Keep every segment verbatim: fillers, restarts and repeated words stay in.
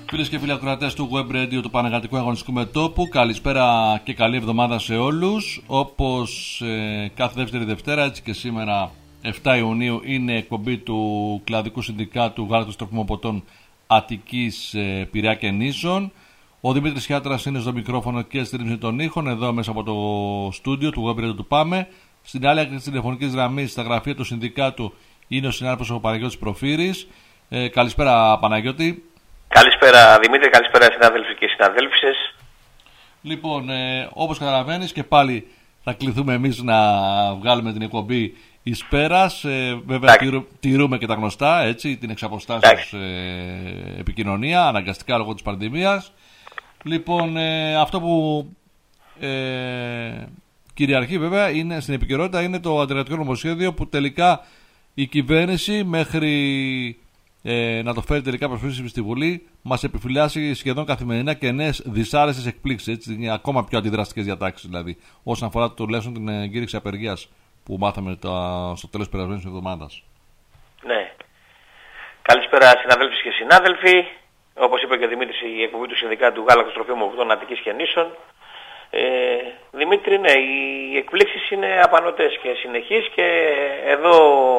Φίλες και φίλοι ακροατές του Web Radio του Πανεργατικού Αγωνιστικού Μετώπου, καλησπέρα και καλή εβδομάδα σε όλους. Όπως ε, κάθε δεύτερη Δευτέρα, έτσι και σήμερα εφτά Ιουνίου είναι εκπομπή του Κλαδικού Συνδικάτου Γάλακτος Τροφιμοποτών Αττικής, ε, Πειραιά και Νήσων. Ο Δημήτρης Χιάτρας είναι στο μικρόφωνο και στη ρύθμιση των ήχων, εδώ μέσα από το στούντιο του Web Radio του ΠΑΜΕ. Στην άλλη άκρη της τηλεφωνικής γραμμής, στα γραφεία του Συνδικάτου, είναι ο συνάδελφος ο Παναγιώτης Προφύρης. Ε, καλησπέρα, Παναγιώτη. Καλησπέρα Δημήτρη, καλησπέρα συνάδελφοι και συναδέλφισες. Λοιπόν, ε, όπως καταλαβαίνεις και πάλι θα κληθούμε εμείς να βγάλουμε την εκπομπή εις πέρας. Ε, βέβαια τηρου, τηρούμε και τα γνωστά, έτσι, την εξαποστάσεως ε, επικοινωνία, αναγκαστικά λόγω της πανδημίας. Λοιπόν, ε, αυτό που ε, κυριαρχεί βέβαια είναι, στην επικαιρότητα είναι το αντεργατικό νομοσχέδιο που τελικά η κυβέρνηση μέχρι... Ε, να το φέρει τελικά προσφύγηση στη Βουλή, μας επιφυλάσσει σχεδόν καθημερινά και νέες δυσάρεστες εκπλήξεις. Έτσι, ακόμα πιο αντιδραστικές διατάξεις δηλαδή, όσον αφορά τουλάχιστον την εγκήρυξη απεργίας που μάθαμε το, στο τέλος της περασμένης εβδομάδας. Ναι. Καλησπέρα συναδέλφοι και συνάδελφοι. Όπως είπε και ο Δημήτρης, η εκπομπή του Συνδικάτου Γάλακτος Τροφιμοποτών Αττικής και Νήσων. Ε, Δημήτρη, ναι, οι εκπλήξεις είναι απανωτές και συνεχείς και εδώ.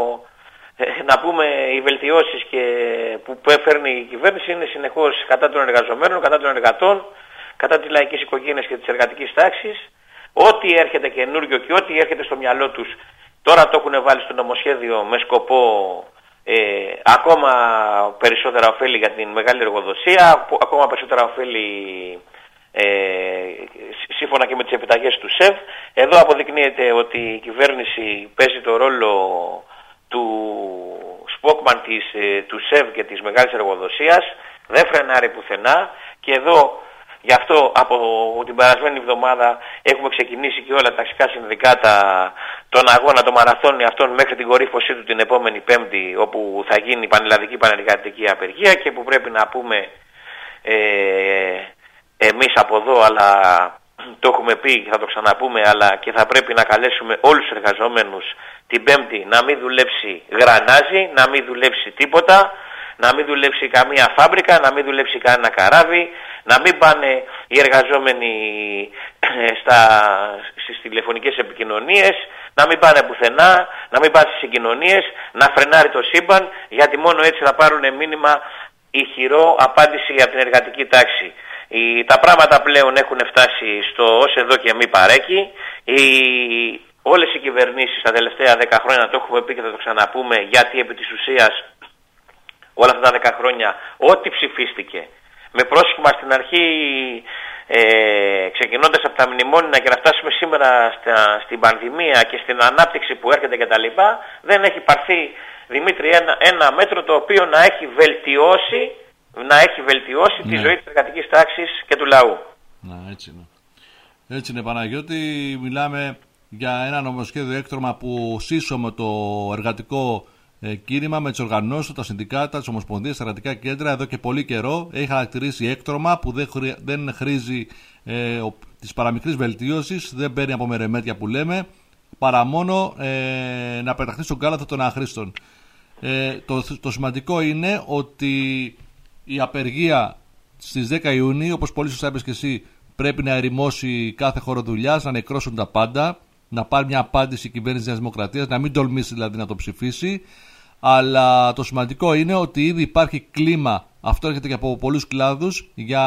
Να πούμε, οι βελτιώσεις και που φέρνει η κυβέρνηση είναι συνεχώς κατά των εργαζομένων, κατά των εργατών, κατά της λαϊκής οικογένειας και της εργατικής τάξης. Ό,τι έρχεται καινούργιο και ό,τι έρχεται στο μυαλό τους, τώρα το έχουν βάλει στο νομοσχέδιο με σκοπό ε, ακόμα περισσότερα ωφέλη για την μεγάλη εργοδοσία, ακόμα περισσότερα ωφέλη ε, σύμφωνα και με τις επιταγές του ΣΕΒ. Εδώ αποδεικνύεται ότι η κυβέρνηση παίζει το ρόλο του σπόκμαν της, του ΣΕΒ και της μεγάλης εργοδοσίας, δεν φρενάρει πουθενά και εδώ γι' αυτό από την περασμένη εβδομάδα έχουμε ξεκινήσει και όλα τα ταξικά συνδικάτα τον αγώνα, το μαραθώνι αυτόν μέχρι την κορύφωσή του την επόμενη Πέμπτη, όπου θα γίνει η πανελλαδική πανεργατική απεργία και που πρέπει να πούμε ε, εμείς από εδώ, αλλά το έχουμε πει και θα το ξαναπούμε, αλλά και θα πρέπει να καλέσουμε όλους τους εργαζόμενους την Πέμπτη να μην δουλέψει γρανάζι, να μην δουλέψει τίποτα, να μην δουλέψει καμία φάμπρικα, να μην δουλέψει κανένα καράβι, να μην πάνε οι εργαζόμενοι στα, στις τηλεφωνικές επικοινωνίες, να μην πάνε πουθενά, να μην πάνε στις συγκοινωνίες, να φρενάρει το σύμπαν, γιατί μόνο έτσι θα πάρουν μήνυμα ηχηρό απάντηση για την εργατική τάξη. Οι, τα πράγματα πλέον έχουν φτάσει στο ως εδώ και μη παρέκει. Οι, όλες οι κυβερνήσεις τα τελευταία δέκα χρόνια, το έχουμε πει και θα το ξαναπούμε, γιατί επί της ουσίας όλα αυτά τα δέκα χρόνια ό,τι ψηφίστηκε με πρόσχημα στην αρχή, ε, ξεκινώντας από τα μνημόνια και να φτάσουμε σήμερα στα, στην πανδημία και στην ανάπτυξη που έρχεται κτλ., δεν έχει πάρθει, Δημήτρη, ένα, ένα μέτρο το οποίο να έχει βελτιώσει να έχει βελτιώσει ναι. τη ζωή της εργατικής τάξης και του λαού. Να, έτσι είναι. Έτσι είναι, Παναγιώτη. Μιλάμε για ένα νομοσχέδιο έκτρωμα που σύσσωμε το εργατικό ε, κίνημα με τις οργανώσεις, τα συνδικάτα, τις ομοσπονδίες, τα εργατικά κέντρα εδώ και πολύ καιρό. Έχει χαρακτηρίσει έκτρωμα που δεν, χρει, δεν χρήζει ε, της παραμικρής βελτίωσης, δεν παίρνει από μερεμέτια που λέμε, παρά μόνο ε, να πεταχθεί στον κάλαθο των αχρήστων. Ε, το, το σημαντικό είναι ότι η απεργία στις δέκα Ιουνίου, όπως πολύ σωστά είπες και εσύ, πρέπει να ερημώσει κάθε χώρο δουλειάς, να νεκρώσουν τα πάντα, να πάρει μια απάντηση η κυβέρνηση της Νέας Δημοκρατίας, να μην τολμήσει δηλαδή να το ψηφίσει. Αλλά το σημαντικό είναι ότι ήδη υπάρχει κλίμα, αυτό έρχεται και από πολλούς κλάδους, για,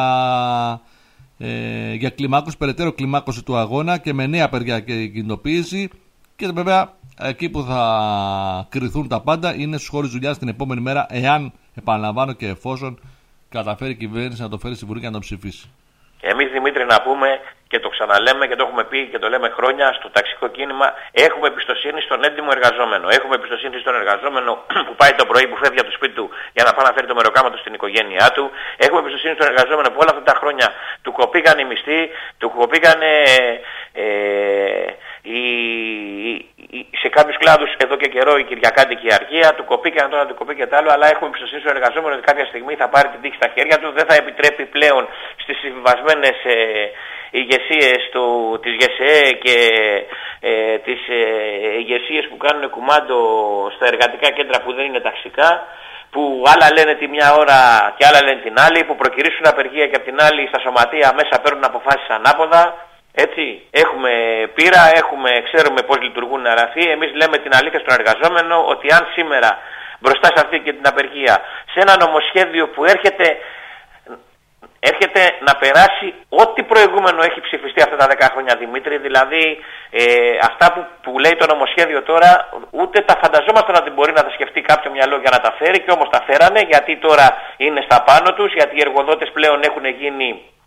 ε, για κλιμάκωση, περαιτέρω κλιμάκωση του αγώνα και με νέα απεργία και κινητοποίηση. Και βέβαια εκεί που θα κριθούν τα πάντα είναι στους χώρους δουλειάς την επόμενη μέρα, εάν, επαναλαμβάνω και εφόσον καταφέρει η κυβέρνηση να το φέρει στη Βουλή και να το ψηφίσει. Εμείς, Δημήτρη, να πούμε και το ξαναλέμε και το έχουμε πει και το λέμε χρόνια στο ταξικό κίνημα, έχουμε εμπιστοσύνη στον έντιμο εργαζόμενο. Έχουμε εμπιστοσύνη στον εργαζόμενο που πάει το πρωί, που φεύγει από το σπίτι του για να πάει να φέρει το μεροκάμα του στην οικογένειά του. Έχουμε εμπιστοσύνη στον εργαζόμενο που όλα αυτά τα χρόνια του κοπήκαν οι μισθοί, του κοπήκαν ε, ε, οι, οι, σε κάποιους κλάδους εδώ και καιρό η κυριακάτικη αργία, του κοπήκαν τώρα, του κοπήκε τ' άλλο, αλλά έχουμε εμπιστοσύνη στον εργαζόμενο ότι κάποια στιγμή θα πάρει την τύχη στα χέρια του, δεν θα επιτρέπει πλέον στις συμβιβασμένες ε, ηγεσίες του, της ΓΕΣΕΕ και ε, τις ε, ηγεσίες που κάνουν κουμάντο στα εργατικά κέντρα που δεν είναι ταξικά, που άλλα λένε τη μια ώρα και άλλα λένε την άλλη, που προκυρήσουν απεργία και από την άλλη στα σωματεία μέσα παίρνουν αποφάσεις ανάποδα. Έτσι, έχουμε πείρα, έχουμε, ξέρουμε πώς λειτουργούν οι αραφοί. Εμείς λέμε την αλήθεια στον εργαζόμενο ότι αν σήμερα μπροστά σε αυτή και την απεργία, σε ένα νομοσχέδιο που έρχεται, έρχεται να περάσει ό,τι προηγούμενο έχει ψηφιστεί αυτά τα δέκα χρόνια, Δημήτρη, δηλαδή ε, αυτά που, που λέει το νομοσχέδιο τώρα, ούτε τα φανταζόμαστε να την μπορεί να τα σκεφτεί κάποιο μυαλό για να τα φέρει, και όμως τα φέρανε, γιατί τώρα είναι στα πάνω τους, γιατί οι εργοδότες πλέον έχουν γίνει...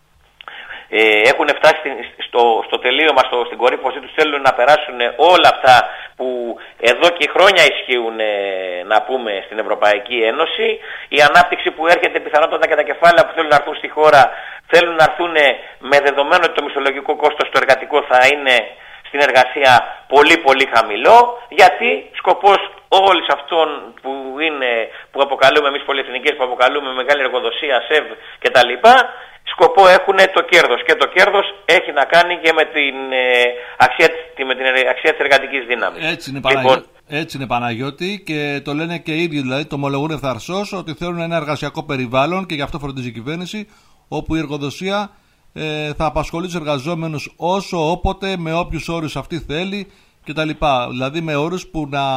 Ε, έχουν φτάσει στο, στο τελείωμα, στο, στην κορύφωσή τους, θέλουν να περάσουν όλα αυτά που εδώ και χρόνια ισχύουν, ε, να πούμε, στην Ευρωπαϊκή Ένωση. Η ανάπτυξη που έρχεται πιθανότατα και τα κεφάλαια που θέλουν να έρθουν στη χώρα θέλουν να έρθουν με δεδομένο ότι το μισθολογικό κόστος το εργατικό θα είναι στην εργασία πολύ πολύ χαμηλό, γιατί σκοπός όλης αυτών που, είναι, που αποκαλούμε εμείς πολυεθνικές, που αποκαλούμε μεγάλη εργοδοσία, ΣΕΒ κτλ., σκοπό έχουν το κέρδος, και το κέρδος έχει να κάνει και με την, ε, αξία, με την αξία της εργατικής δύναμης. Έτσι είναι, Παναγιώ... λοιπόν... Έτσι είναι, Παναγιώτη, και το λένε και οι ίδιοι, δηλαδή το ομολογούν ευθαρσώς ότι θέλουν ένα εργασιακό περιβάλλον, και γι' αυτό φροντίζει η κυβέρνηση, όπου η εργοδοσία ε, θα απασχολεί τους εργαζόμενους όσο, όποτε, με όποιους όρους αυτή θέλει κτλ. Δηλαδή με όρους που να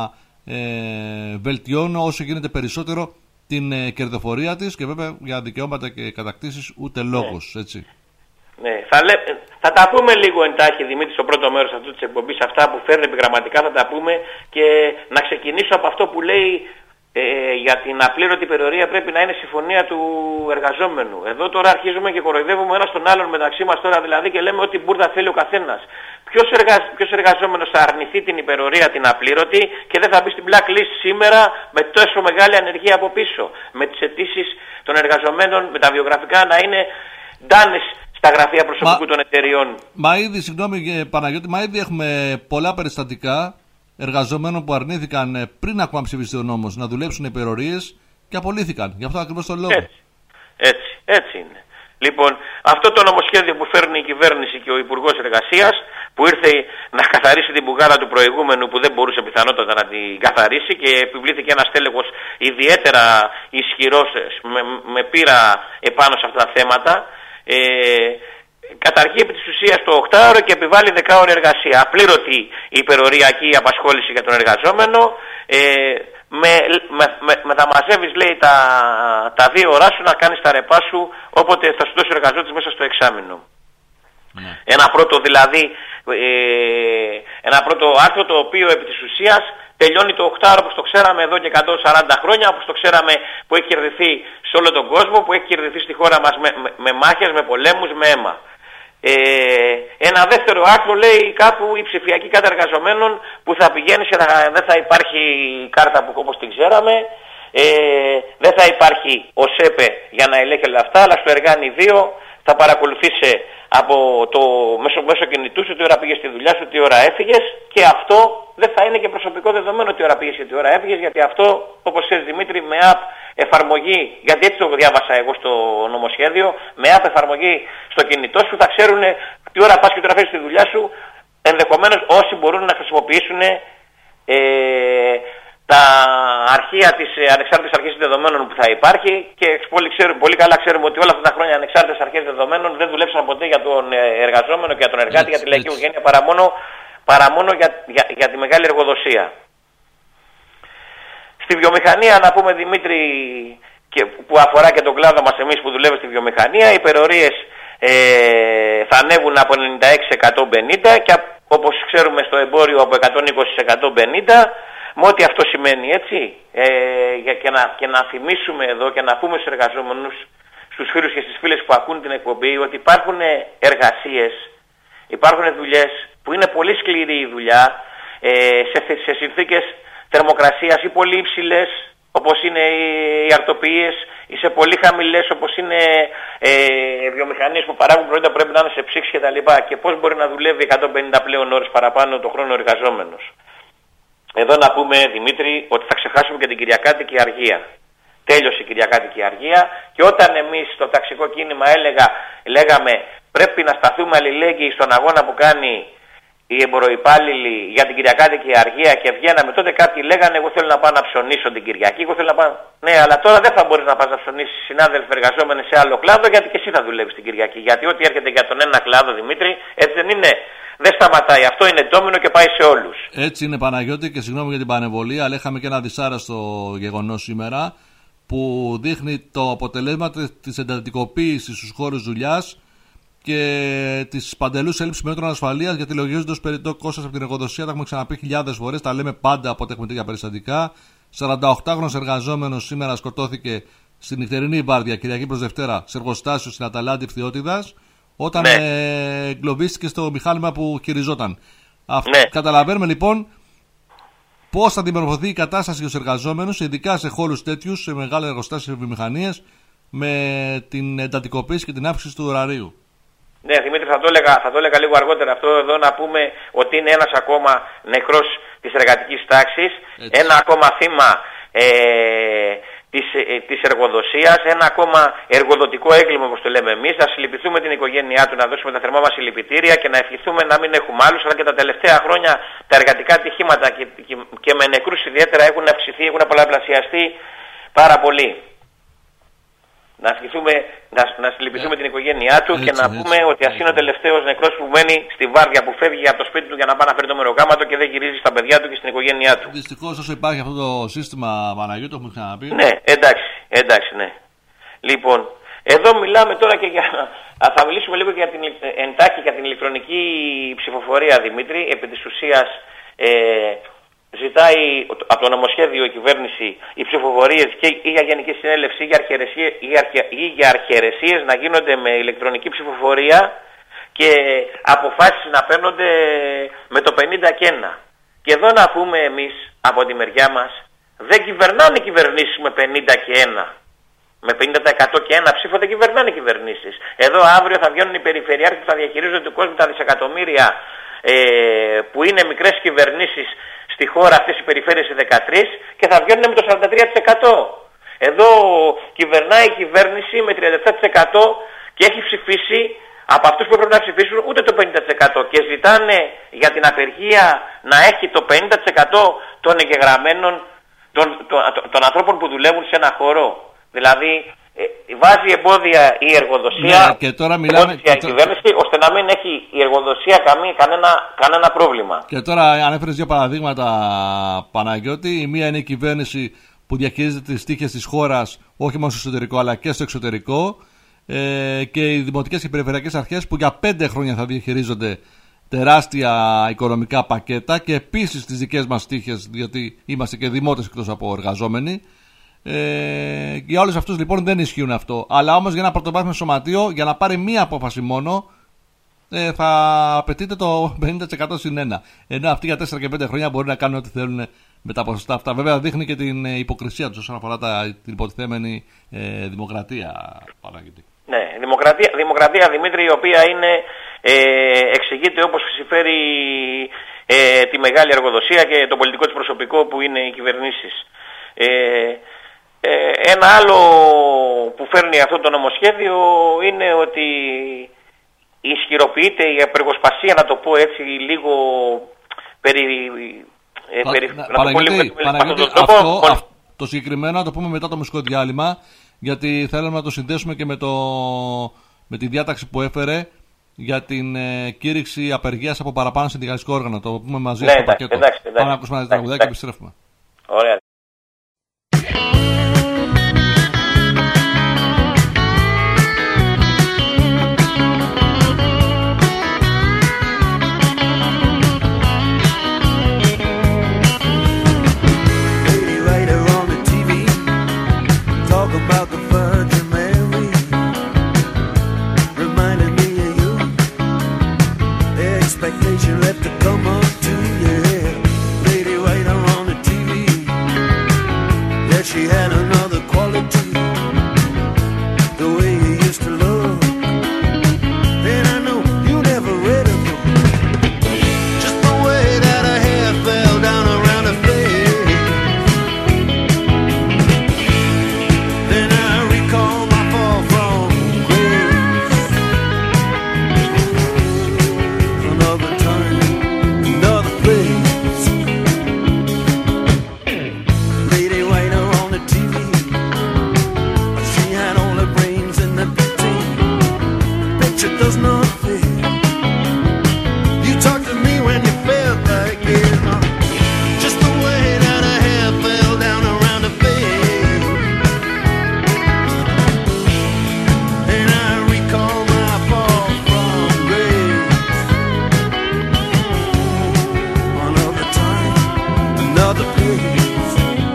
ε, βελτιώνουν όσο γίνεται περισσότερο την ε, κερδοφορία της, και βέβαια για δικαιώματα και κατακτήσεις ούτε λόγος, ναι. Έτσι. Ναι, θα, λέ, θα τα πούμε λίγο εντάχει, Δημήτρη, στο πρώτο μέρος αυτού της εκπομπής, αυτά που φέρνει επιγραμματικά θα τα πούμε, και να ξεκινήσω από αυτό που λέει ε, για την απλήρωτη υπερορία πρέπει να είναι συμφωνία του εργαζόμενου. Εδώ τώρα αρχίζουμε και κοροϊδεύουμε ένας τον άλλον μεταξύ μας τώρα, δηλαδή, και λέμε ότι μπουρδα θέλει ο καθένας. Ποιος, εργα... Ποιος εργαζόμενος θα αρνηθεί την υπερορία την απλήρωτη και δεν θα μπει στην blacklist σήμερα με τόσο μεγάλη ανεργία από πίσω, με τις αιτήσεις των εργαζομένων, με τα βιογραφικά να είναι ντάνες στα γραφεία προσωπικού μα, των εταιριών. Μα ήδη, συγγνώμη Παναγιώτη, μα ήδη έχουμε πολλά περιστατικά εργαζομένων που αρνήθηκαν πριν ακόμα ψηφιστεί ο νόμος να δουλέψουν υπερορίες και απολύθηκαν. Γι' αυτό ακριβώς το λόγο. Έτσι, έτσι, έτσι είναι. Λοιπόν, αυτό το νομοσχέδιο που φέρνει η κυβέρνηση και ο Υπουργός Εργασίας, που ήρθε να καθαρίσει την μπουγάδα του προηγούμενου που δεν μπορούσε πιθανότατα να την καθαρίσει, και επιβλήθηκε ένας τέλεχος ιδιαίτερα ισχυρός με, με πείρα επάνω σε αυτά τα θέματα, ε, καταργεί επί της ουσίας το οκτάωρο και επιβάλλει δεκάωρη εργασία. Απλήρωτη υπεροριακή απασχόληση για τον εργαζόμενο, ε, με, με, με, με θα μαζεύεις, λέει, τα, τα δύο ώρά σου να κάνεις τα ρεπά σου όποτε θα σου δώσει ο εργαζότης μέσα στο εξάμηνο. Mm. Ένα πρώτο δηλαδή, ε, ένα πρώτο άρθρο το οποίο επί της ουσίας τελειώνει το οκτάωρο όπως το ξέραμε εδώ και εκατόν σαράντα χρόνια, όπως το ξέραμε, που έχει κερδιθεί σε όλο τον κόσμο, που έχει κερδιθεί στη χώρα μας με, με, με μάχες, με πολέμους, με αίμα. Ε, ένα δεύτερο άρθρο λέει κάπου η ψηφιακή κάρτα εργαζομένων που θα πηγαίνει και θα, δεν θα υπάρχει κάρτα που, όπως την ξέραμε, ε, δεν θα υπάρχει ο ΣΕΠΕ για να ελέγχει όλα αυτά, αλλά στο Εργάνη δύο θα παρακολουθήσει από το μέσο, μέσο κινητού σου τι ώρα πήγες στη δουλειά σου, τι ώρα έφυγες, και αυτό δεν θα είναι και προσωπικό δεδομένο τι ώρα πήγες και τι ώρα έφυγες, γιατί αυτό, όπως ξέρεις Δημήτρη, με app εφαρμογή, γιατί έτσι το διάβασα εγώ στο νομοσχέδιο, με app εφαρμογή στο κινητό σου θα ξέρουν τι ώρα πας και τι ώρα φεύγεις στη δουλειά σου, ενδεχομένως όσοι μπορούν να χρησιμοποιήσουν ε, τα αρχεία της ανεξάρτητης αρχής δεδομένων που θα υπάρχει, και πολύ, ξέρουμε, πολύ καλά ξέρουμε ότι όλα αυτά τα χρόνια ανεξάρτητες αρχές δεδομένων δεν δουλέψαν ποτέ για τον εργαζόμενο και για τον εργάτη, έτσι, για τη λαϊκή οικογένεια, παρά μόνο, παρά μόνο για, για, για τη μεγάλη εργοδοσία. Στη βιομηχανία, να πούμε Δημήτρη, και που αφορά και τον κλάδο μας εμείς που δουλεύουμε στη βιομηχανία, οι υπερορίες ε, θα ανέβουν από ενενήντα έξι σε εκατόν πενήντα και όπως ξέρουμε στο εμπόριο από εκατόν είκοσι σε εκατόν πενήντα, με ό,τι αυτό σημαίνει, έτσι, ε, και, να, και να θυμίσουμε εδώ και να πούμε στους εργαζόμενους, στους φίλους και στις φίλες που ακούν την εκπομπή, ότι υπάρχουν εργασίες, υπάρχουν δουλειές που είναι πολύ σκληρή η δουλειά, ε, σε, σε συνθήκες θερμοκρασίας ή πολύ υψηλές, όπως είναι οι αρτοποιίες, ή σε πολύ χαμηλές, όπως είναι ε, βιομηχανίες που παράγουν προϊόντα που πρέπει να είναι σε ψήξη κτλ. Και, και πώς μπορεί να δουλεύει εκατόν πενήντα πλέον ώρες παραπάνω το χρόνο εργαζόμενος. Εδώ να πούμε, Δημήτρη, ότι θα ξεχάσουμε και την Κυριακάτικη αργία. Τέλειωσε η Κυριακάτικη αργία, και όταν εμείς στο ταξικό κίνημα έλεγα, λέγαμε πρέπει να σταθούμε αλληλέγγυοι στον αγώνα που κάνει οι εμποροϊπάλληλοι για την Κυριακάτικη αργία και βγαίναμε, τότε κάποιοι λέγανε: εγώ θέλω να πάω να ψωνίσω την Κυριακή. Εγώ θέλω να πάω... Ναι, αλλά τώρα δεν θα μπορείς να πας να ψωνίσεις συνάδελφοι εργαζόμενοι σε άλλο κλάδο, γιατί και εσύ θα δουλεύεις την Κυριακή. Γιατί ό,τι έρχεται για τον ένα κλάδο, Δημήτρη, έτσι δεν είναι. Δεν σταματάει. Αυτό είναι ντόμινο και πάει σε όλους. Έτσι είναι, Παναγιώτη, και συγγνώμη για την πανεμβολία, αλλά είχαμε και ένα δυσάρεστο γεγονός σήμερα που δείχνει το αποτελέσμα της εντατικοποίησης στους χώρους δουλειάς και τη παντελού έλλειψη μέτρων ασφαλείας, γιατί λογίζονται ως περιττό κόστος από την εργοδοσία. Τα έχουμε ξαναπεί χιλιάδες φορές, τα λέμε πάντα από ό,τι έχουμε τέτοια περιστατικά. σαρανταοκτάχρονος εργαζόμενος σήμερα σκοτώθηκε στη νυχτερινή βάρδια, Κυριακή προς Δευτέρα, σε εργοστάσιο στην Αταλάντη Φθιώτιδας, όταν ναι. ε, εγκλωβίστηκε στο μηχάνημα που χειριζόταν. Ναι. Καταλαβαίνουμε λοιπόν πώς θα διαμορφωθεί η κατάσταση για τους εργαζόμενους, ειδικά σε χώρους τέτοιους, σε μεγάλα εργοστάσια και βιομηχανίες, με την εντατικοποίηση και την αύξηση του ωραρίου. Ναι, Δημήτρη, θα το, έλεγα, θα το έλεγα λίγο αργότερα αυτό εδώ, να πούμε ότι είναι ένας ακόμα νεκρός της εργατικής τάξης, έτσι. Ένα ακόμα θύμα ε, της, ε, της εργοδοσίας, ένα ακόμα εργοδοτικό έγκλημα, όπως το λέμε εμείς. Να συλληπιθούμε την οικογένειά του, να δώσουμε τα θερμά μας συλληπιτήρια και να ευχηθούμε να μην έχουμε άλλους, αλλά και τα τελευταία χρόνια τα εργατικά ατυχήματα και, και, και με νεκρούς ιδιαίτερα έχουν αυξηθεί, έχουν πολλαπλασιαστεί πάρα πολύ. Να, ευχηθούμε, να, να συλληπιθούμε yeah. την οικογένειά του έτσι, και να έτσι, πούμε έτσι, ότι ας είναι ο τελευταίος νεκρός που μένει στη βάρδια, που φεύγει από το σπίτι του για να πάει να φέρει το μεροκάματο και δεν γυρίζει στα παιδιά του και στην οικογένειά του. Δυστυχώς όσο υπάρχει αυτό το σύστημα, Παναγιώτη, το έχουμε ξαναπεί. Ναι, εντάξει, εντάξει, ναι. Λοιπόν, εδώ μιλάμε τώρα και για. Θα μιλήσουμε λίγο και για την, εντάχει για την ηλεκτρονική ψηφοφορία, Δημήτρη. Επί της ουσίας, ε, ζητάει από το νομοσχέδιο η κυβέρνηση οι ψηφοφορίες και ή για Γενική Συνέλευση ή για, ή, αρχε, ή για αρχαιρεσίες να γίνονται με ηλεκτρονική ψηφοφορία και αποφάσεις να παίρνονται με το πενήντα και ένα. Και εδώ να πούμε εμείς από τη μεριά μας, δεν κυβερνάνε κυβερνήσεις με πενήντα και ένα. Με πενήντα τοις εκατό και ένα ψήφο δεν κυβερνάνε κυβερνήσεις. Εδώ αύριο θα βγαίνουν οι περιφερειάρχες που θα διαχειρίζονται του κόσμου τα δισεκατομμύρια ε, που είναι μικρές κυβερνήσεις στη χώρα, αυτές οι περιφέρειες οι δεκατρείς, και θα βγαίνουν με το σαράντα τρία τοις εκατό. Εδώ κυβερνάει η κυβέρνηση με τριάντα επτά τοις εκατό και έχει ψηφίσει από αυτούς που πρέπει να ψηφίσουν ούτε το πενήντα τοις εκατό και ζητάνε για την απεργία να έχει το πενήντα τοις εκατό των εγγεγραμμένων των, των, των ανθρώπων που δουλεύουν σε ένα χώρο. Δηλαδή ε, βάζει εμπόδια η εργοδοσία, ναι, και τώρα μιλάμε, η κυβέρνηση, ώστε να μην έχει η εργοδοσία καμία, κανένα, κανένα πρόβλημα. Και τώρα ανέφερες δύο παραδείγματα, Παναγιώτη. Η μία είναι η κυβέρνηση που διαχειρίζεται τις τύχες της χώρας, όχι μόνο στο εσωτερικό αλλά και στο εξωτερικό, ε, και οι δημοτικές και περιφερειακές αρχές που για πέντε χρόνια θα διαχειρίζονται τεράστια οικονομικά πακέτα και επίσης τις δικές μας τύχες, διότι είμαστε και δημότες εκτός από εργαζόμενοι. Ε, για όλους αυτούς λοιπόν δεν ισχύουν αυτό. Αλλά όμως για ένα πρωτοβάθμιο σωματείο, για να πάρει μία απόφαση μόνο, ε, θα απαιτείται το πενήντα τοις εκατό συν ένα. Ενώ αυτοί για τέσσερα και πέντε χρόνια μπορεί να κάνουν ό,τι θέλουν με τα ποσοστά αυτά. Βέβαια δείχνει και την υποκρισία τους όσον αφορά τα, την υποτιθέμενη ε, δημοκρατία. Παράγεται. Ναι, δημοκρατία, δημοκρατία, Δημήτρη, η οποία είναι, ε, εξηγείται όπως συμφέρει ε, τη μεγάλη εργοδοσία και το πολιτικό της προσωπικό που είναι οι κυβερνήσεις. Ε, ε, ένα άλλο που φέρνει αυτό το νομοσχέδιο είναι ότι ισχυροποιείται η απεργοσπασία, να το πω έτσι λίγο περί... Ε, περί να, Παναγιώτη, Παναγιώτη, αυτό, αυτό το συγκεκριμένο να το πούμε μετά το μουσικό διάλειμμα, γιατί θέλουμε να το συνδέσουμε και με, το, με τη διάταξη που έφερε για την ε, κήρυξη απεργίας από παραπάνω συνδικαλιστικό όργανο. Το πούμε μαζί ναι, στο εντάξει, πακέτο. Εντάξει, εντάξει, Πάμε να ακούσουμε ένα τραγουδάκι και επιστρέφουμε. Ωραία. Expectation left to come up to, yeah. Lady writer on the T V. does not fit. You talk to me when you felt like it. Just the way that a hair fell down around the bed. And I recall my fall from grace. Another time, another place.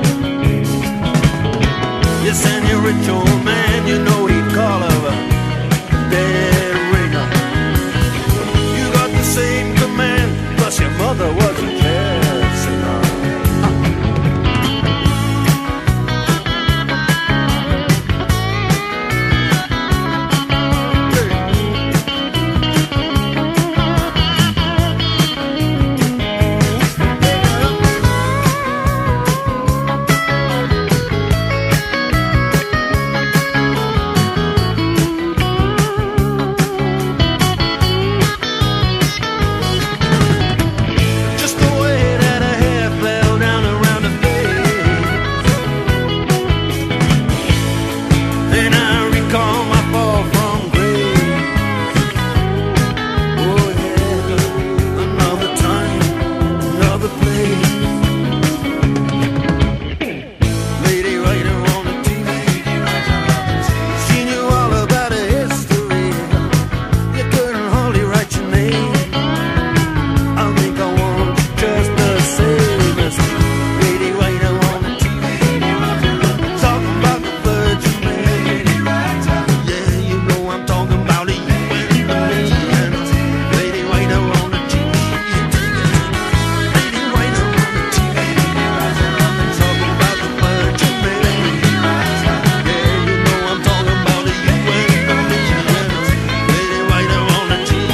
Yes, and you're rich old man, you know he'd call her a dead ringer. You got the same command, plus your mother was a jazz singer. Just the way that a hair fell down around her face. And I recall my fall from grace. Oh yeah, another time, another place. Lady writer on the T V. She knew all about her history. You couldn't hardly write your name. I think I want you just the same as lady writer on the T V. Talking about the Virgin Mary. Yeah, you know I'm talking about you and me. And lady writer on the T V. Lady writer on the T V. Talking about the Virgin Mary. Yeah, you know I'm talking about you and me. Lady writer on the T V.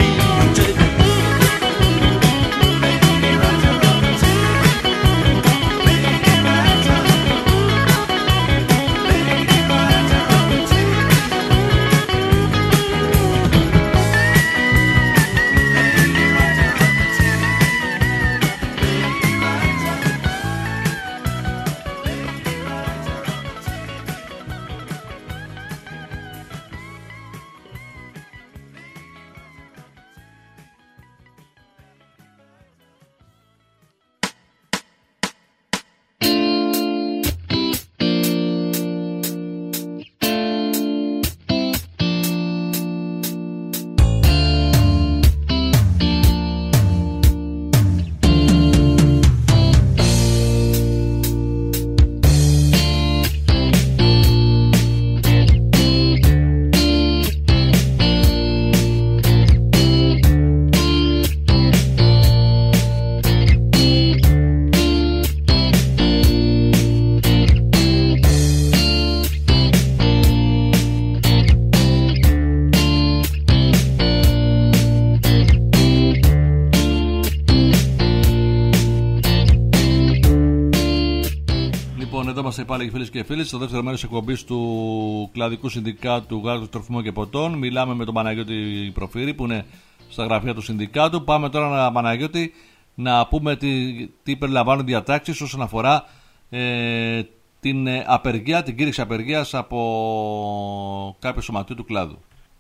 Λοιπόν, εδώ είμαστε πάλι φίλες και φίλοι στο δεύτερο μέρος της εκπομπής του Κλαδικού Συνδικάτου Γάλακτος, Τροφίμων και Ποτών. Μιλάμε με τον Παναγιώτη Προφύρη που είναι στα γραφεία του Συνδικάτου. Πάμε τώρα, Παναγιώτη, να πούμε τι, τι περιλαμβάνουν διατάξεις όσον αφορά ε, την απεργία, την κήρυξη απεργίας από κάποιο σωματείο του κλάδου.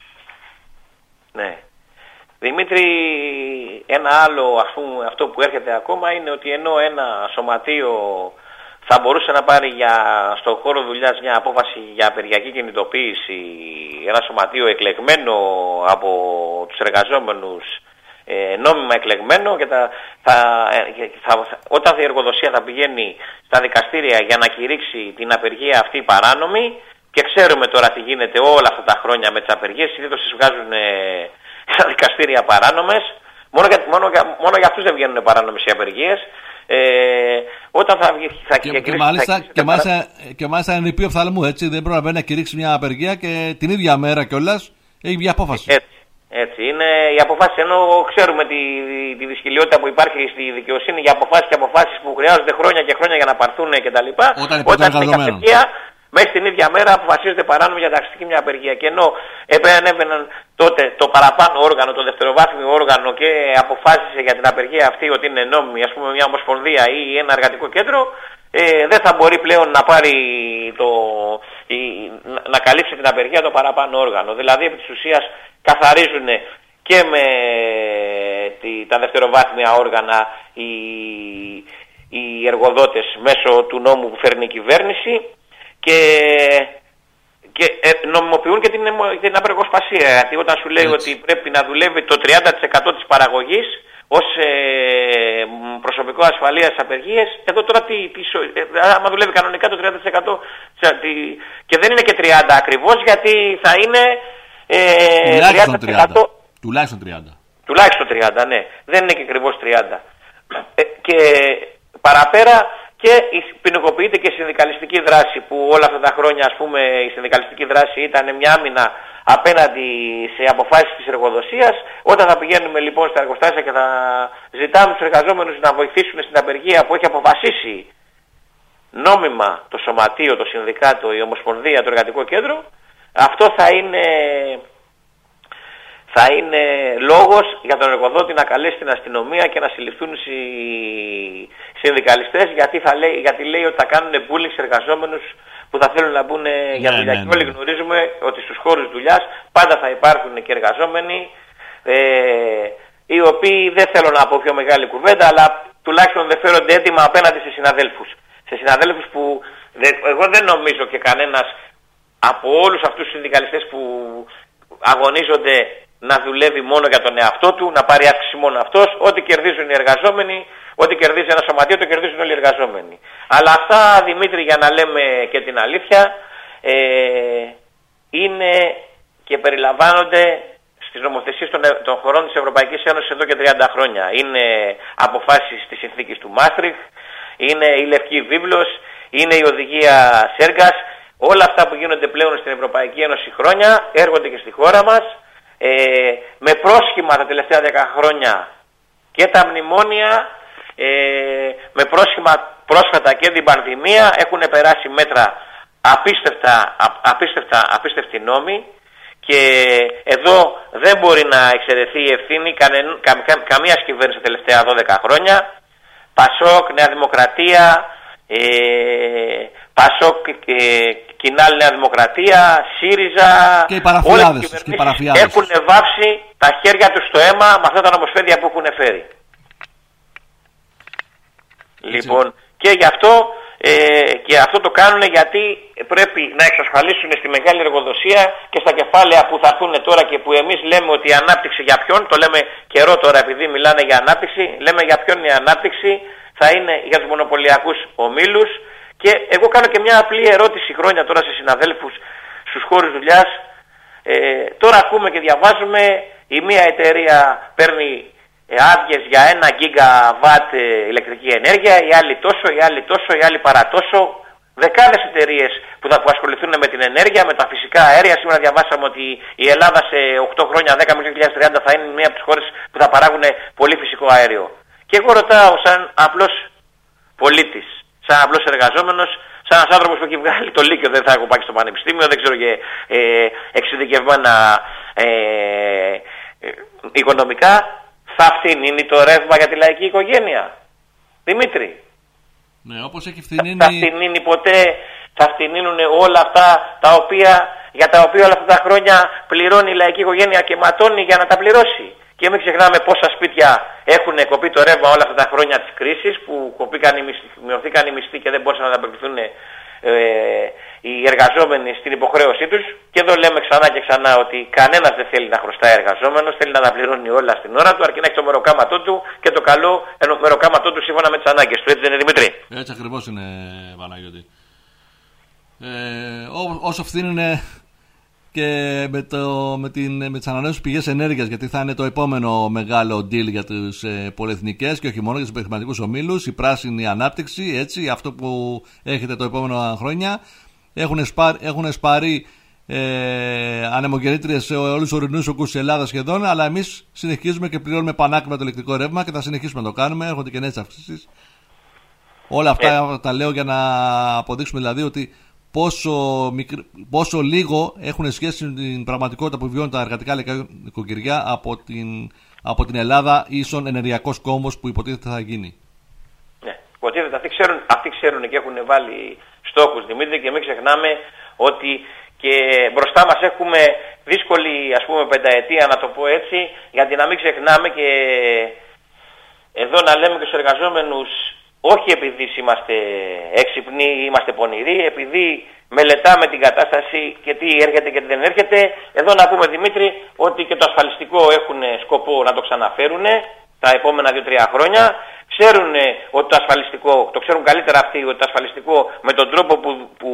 Ναι. Δημήτρη, ένα άλλο ας πούμε, αυτό που έρχεται ακόμα είναι ότι ενώ ένα σωματείο θα μπορούσε να πάρει για, στον χώρο δουλειάς μια απόφαση για απεργιακή κινητοποίηση, ένα σωματείο εκλεγμένο από τους εργαζόμενους, ε, νόμιμα εκλεγμένο, και τα, θα, θα, όταν η εργοδοσία θα πηγαίνει στα δικαστήρια για να κηρύξει την απεργία αυτή παράνομη, και ξέρουμε τώρα τι γίνεται όλα αυτά τα χρόνια με τις απεργίες, συνήθως τις βγάζουν ε, στα δικαστήρια παράνομες, μόνο για, μόνο, μόνο για αυτούς δεν βγαίνουν παράνομες οι απεργίες. Ε, όταν θα βγει. Θα και, και, μάλιστα, θα και, μάλιστα, και μάλιστα είναι νηπίο οφθαλμού, έτσι. Δεν προλαβαίνει να κηρύξει μια απεργία και την ίδια μέρα κιόλας έχει μια απόφαση. Έτσι, έτσι είναι η αποφάση. Ενώ ξέρουμε τη, τη δυσκολιότητα που υπάρχει στη δικαιοσύνη για αποφάσεις και αποφάσεις που χρειάζονται χρόνια και χρόνια για να πάρθουν κτλ. Όταν, Όταν είναι απεργία, μέχρι την ίδια μέρα αποφασίζεται παράνομη για ταξική μια απεργία. Και ενώ επέβαιναν τότε το παραπάνω όργανο, το δευτεροβάθμιο όργανο, και αποφάσισε για την απεργία αυτή ότι είναι νόμιμη, ας πούμε μια ομοσπονδία ή ένα εργατικό κέντρο, ε, δεν θα μπορεί πλέον να πάρει το, η, να, να καλύψει την απεργία το παραπάνω όργανο. Δηλαδή επί της ουσίας καθαρίζουν και με τη, τα δευτεροβάθμια όργανα οι, οι εργοδότες μέσω του νόμου που φέρνει η κυβέρνηση και, και ε, νομιμοποιούν και την, την απεργοσπασία. Γιατί όταν σου λέει Έτσι. ότι πρέπει να δουλεύει το τριάντα τοις εκατό της παραγωγής ως ε, προσωπικό ασφαλείας στις απεργίες, εδώ τώρα τι, τι, ε, άμα δουλεύει κανονικά το τριάντα τοις εκατό τι, και δεν είναι και τριάντα ακριβώς, γιατί θα είναι ε, τουλάχιστον τριάντα. Τουλάχιστον τριάντα. Τουλάχιστον τριάντα, ναι. Δεν είναι και ακριβώς τριάντα. Ε, και παραπέρα και ποινικοποιείται και η συνδικαλιστική δράση, που όλα αυτά τα χρόνια, ας πούμε, η συνδικαλιστική δράση ήταν μια άμυνα απέναντι σε αποφάσεις της εργοδοσίας. Όταν θα πηγαίνουμε λοιπόν στα εργοστάσια και θα ζητάμε τους εργαζόμενους να βοηθήσουν στην απεργία που έχει αποφασίσει νόμιμα το σωματείο, το συνδικάτο, η Ομοσπονδία, το Εργατικό Κέντρο, αυτό θα είναι, θα είναι λόγος για τον εργοδότη να καλέσει την αστυνομία και να συλληφθούν οι συνδικαλιστές, γιατί, θα λέει, γιατί λέει ότι θα κάνουν bullying σε εργαζόμενους που θα θέλουν να μπουν ναι, για δουλειά. Ναι, ναι, ναι. Και όλοι γνωρίζουμε ότι στους χώρους δουλειάς πάντα θα υπάρχουν και εργαζόμενοι ε, οι οποίοι δεν θέλω να πω πιο μεγάλη κουβέντα, αλλά τουλάχιστον δεν φέρονται έτοιμα απέναντι σε συναδέλφους. Σε συναδέλφους που δε, εγώ δεν νομίζω και κανένας από όλους αυτούς τους συνδικαλιστές που αγωνίζονται να δουλεύει μόνο για τον εαυτό του, να πάρει αύξηση μόνο αυτός. Ό,τι κερδίζουν οι εργαζόμενοι, ό,τι κερδίζει ένα σωματείο, το κερδίζουν όλοι οι εργαζόμενοι. Αλλά αυτά, Δημήτρη, για να λέμε και την αλήθεια, ε, είναι και περιλαμβάνονται στις νομοθεσίες των, των χωρών της Ευρωπαϊκής Ένωσης εδώ και τριάντα χρόνια. Είναι αποφάσεις της συνθήκης του Μάστριχτ, είναι η Λευκή Βίβλος, είναι η Οδηγία Σέργκας. Όλα αυτά που γίνονται πλέον στην Ευρωπαϊκή Ένωση χρόνια έρχονται και στη χώρα μας. Ε, με πρόσχημα τα τελευταία δέκα χρόνια και τα μνημόνια, ε, με πρόσχημα πρόσφατα και την πανδημία, έχουν περάσει μέτρα απίστευτα, α, απίστευτα, απίστευτοι νόμοι, και εδώ δεν μπορεί να εξαιρεθεί η ευθύνη κανε, κα, κα, καμία κυβέρνηση τα τελευταία δώδεκα χρόνια. Πασόκ, Νέα Δημοκρατία, ε, Πασόκ, ε, Κινάλ, Νέα Δημοκρατία, ΣΥΡΙΖΑ, και οι παραφιάδες τους, και οι παραφιάδες έχουν βάψει τα χέρια τους στο αίμα με αυτά τα νομοσχέδια που έχουν φέρει. Έτσι. Λοιπόν, και γι' αυτό ε, και αυτό το κάνουν γιατί πρέπει να εξασφαλίσουν στη μεγάλη εργοδοσία και στα κεφάλαια που θα έρθουν τώρα, και που εμείς λέμε ότι η ανάπτυξη για ποιον, το λέμε καιρό τώρα επειδή μιλάνε για ανάπτυξη, λέμε για ποιον η ανάπτυξη θα είναι για τους μονοπωλιακούς ομίλους. Και εγώ κάνω και μια απλή ερώτηση χρόνια τώρα σε συναδέλφους στους χώρους δουλειάς. Ε, τώρα ακούμε και διαβάζουμε, η μία εταιρεία παίρνει ε, άδειες για ένα γιγαβάτ ε, ηλεκτρική ενέργεια, η άλλη τόσο, η άλλη τόσο, η άλλη παρατόσο. Δεκάδες εταιρείες που θα που ασχοληθούν με την ενέργεια, με τα φυσικά αέρια. Σήμερα διαβάσαμε ότι η Ελλάδα σε οκτώ χρόνια, δέκα με δύο χιλιάδες τριάντα, θα είναι μία από τις χώρες που θα παράγουν πολύ φυσικό αέριο. Και εγώ ρωτάω, σαν απλός πολίτης, σαν απλός εργαζόμενος, σαν ένας άνθρωπος που έχει βγάλει το Λύκειο, δεν θα έχω πάει στο πανεπιστήμιο, δεν ξέρω και ε, εξειδικευμένα ε, ε, οικονομικά, θα φθηνίνει το ρεύμα για τη λαϊκή οικογένεια, Δημήτρη? Ναι, όπως έχει φθηνίνει... Θα φθηνίνει ποτέ, θα φθηνίνουν όλα αυτά τα οποία, για τα οποία όλα αυτά τα χρόνια πληρώνει η λαϊκή οικογένεια και ματώνει για να τα πληρώσει? Και μην ξεχνάμε πόσα σπίτια έχουν κοπεί το ρεύμα όλα αυτά τα χρόνια της κρίσης, που κοπήκαν οι μισθοί, μειωθήκαν οι μισθοί και δεν μπορούσαν να ανταποκριθούν ε, οι εργαζόμενοι στην υποχρέωσή τους. Και εδώ λέμε ξανά και ξανά ότι κανένας δεν θέλει να χρωστάει εργαζόμενος, θέλει να τα πληρώνει όλα στην ώρα του, αρκεί να έχει το μεροκάματό του και το καλό μεροκάματό του σύμφωνα με τις ανάγκες του. Έτσι δεν είναι, Δημήτρη? Έτσι ακριβώς είναι, Παναγιώτη. Ε, ό, όσο φθήνουν και με, το, με, την, με τις ανανεώσιμες πηγές ενέργειας, γιατί θα είναι το επόμενο μεγάλο deal για τις ε, πολυεθνικές και όχι μόνο για τους επιχειρηματικούς ομίλους, η πράσινη ανάπτυξη, έτσι, αυτό που έχετε το επόμενο χρόνια. Έχουν, σπάρ, έχουν σπαρεί ε, ανεμογεννήτριες σε όλους τους ορεινούς ογκούς της Ελλάδας σχεδόν, αλλά εμείς συνεχίζουμε και πληρώνουμε πανάκριβα το ηλεκτρικό ρεύμα και θα συνεχίσουμε να το κάνουμε. Έρχονται και νέες αυξήσεις. Όλα αυτά τα λέω για να αποδείξουμε δηλαδή ότι πόσο, μικ... πόσο λίγο έχουν σχέση με την πραγματικότητα που βιώνουν τα εργατικά νοικοκυριά από την, από την Ελλάδα ίσον ενεργειακός κόμβος που υποτίθεται θα γίνει. Ναι. Υποτίθεται αυτοί ξέρουν, αυτοί ξέρουν και έχουν βάλει στόχους, Δημήτρη, και μην ξεχνάμε ότι και μπροστά μας έχουμε δύσκολη, ας πούμε, πενταετία, να το πω έτσι, γιατί να μην ξεχνάμε και εδώ να λέμε και στους εργαζόμενους, όχι επειδή είμαστε έξυπνοι ή είμαστε πονηροί, επειδή μελετάμε την κατάσταση και τι έρχεται και τι δεν έρχεται. Εδώ να πούμε, Δημήτρη, ότι και το ασφαλιστικό έχουν σκοπό να το ξαναφέρουν τα επόμενα δύο τρία χρόνια. Ξέρουν ότι το ασφαλιστικό, το ξέρουν καλύτερα αυτοί, ότι το ασφαλιστικό με τον τρόπο που, που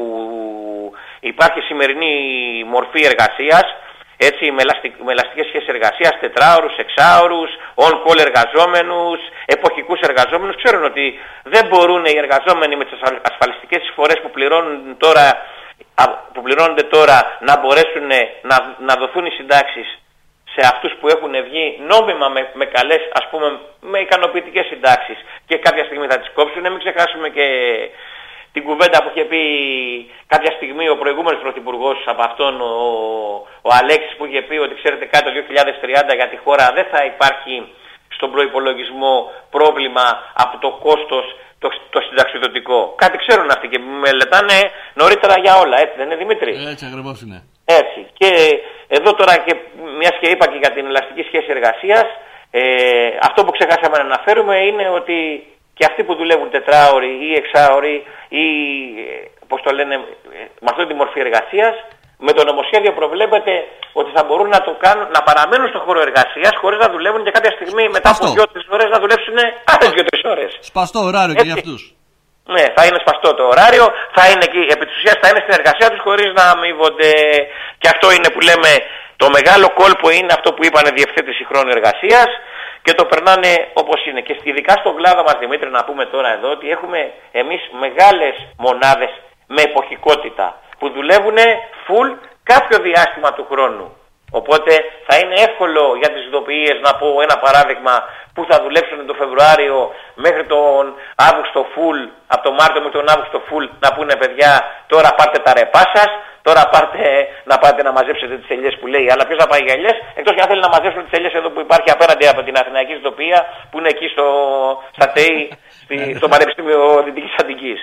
υπάρχει σημερινή μορφή εργασίας, έτσι, με, ελαστικ, με ελαστικές σχέσεις εργασίας, τετράωρους, εξάωρους, on-call εργαζόμενους, εποχικούς εργαζόμενους, ξέρουν ότι δεν μπορούν οι εργαζόμενοι με τις ασφαλιστικές εισφορές που, πληρώνουν τώρα, που πληρώνονται τώρα να μπορέσουν να, να δοθούν οι συντάξεις σε αυτούς που έχουν βγει νόμιμα με, με καλές, ας πούμε, με ικανοποιητικές συντάξεις, και κάποια στιγμή θα τις κόψουν. Μην ξεχάσουμε και την κουβέντα που είχε πει κάποια στιγμή ο προηγούμενος πρωθυπουργός από αυτόν, ο, ο Αλέξης, που είχε πει ότι ξέρετε κάτι, το δύο χιλιάδες τριάντα για τη χώρα δεν θα υπάρχει στον προϋπολογισμό πρόβλημα από το κόστος το, το συνταξιδοτικό. Κάτι ξέρουν αυτοί και μελετάνε νωρίτερα για όλα, έτσι δεν είναι, Δημήτρη? Έτσι ακριβώς είναι. Έτσι. Και εδώ τώρα, και μιας και είπα και για την ελαστική σχέση εργασίας, ε, αυτό που ξεχάσαμε να αναφέρουμε είναι ότι και αυτοί που δουλεύουν τετράωροι ή εξάωροι ή, πώς το λένε, με αυτή τη μορφή εργασίας, με το νομοσχέδιο προβλέπεται ότι θα μπορούν να το κάνουν, να παραμένουν στον χώρο εργασίας χωρίς να δουλεύουν και κάποια στιγμή μετά από δύο τρεις ώρες να δουλέψουν άλλες δύο τρεις ώρες. Σπαστό ωράριο και για αυτούς. Ναι, θα είναι σπαστό το ωράριο, θα είναι εκεί, επί της ουσίας θα είναι στην εργασία τους χωρίς να αμείβονται. Και αυτό είναι που λέμε, το μεγάλο κόλπο είναι αυτό που είπανε, διευθέτηση χρόνου εργασίας, και το περνάνε όπως είναι. Και ειδικά στον κλάδο μας, Δημήτρη, να πούμε τώρα εδώ ότι έχουμε εμείς μεγάλες μονάδες με εποχικότητα που δουλεύουν full κάποιο διάστημα του χρόνου. Οπότε θα είναι εύκολο για τις ειδοποιίες, να πω ένα παράδειγμα, που θα δουλέψουν τον Φεβρουάριο μέχρι τον Αύγουστο full, από τον Μάρτιο μέχρι τον Αύγουστο full, να πούνε παιδιά, τώρα πάρτε τα ρεπά σας, τώρα πάρτε, να πάτε να μαζέψετε τις ελιές που λέει. Αλλά ποιος θα πάει για ελιές, εκτός και αν θέλει να μαζέψουν τις ελιές εδώ που υπάρχει απέναντι από την Αθηναϊκή Ιστοπία, που είναι εκεί στο, στα ΤΕΙ, στο Πανεπιστήμιο Δυτικής Αττικής.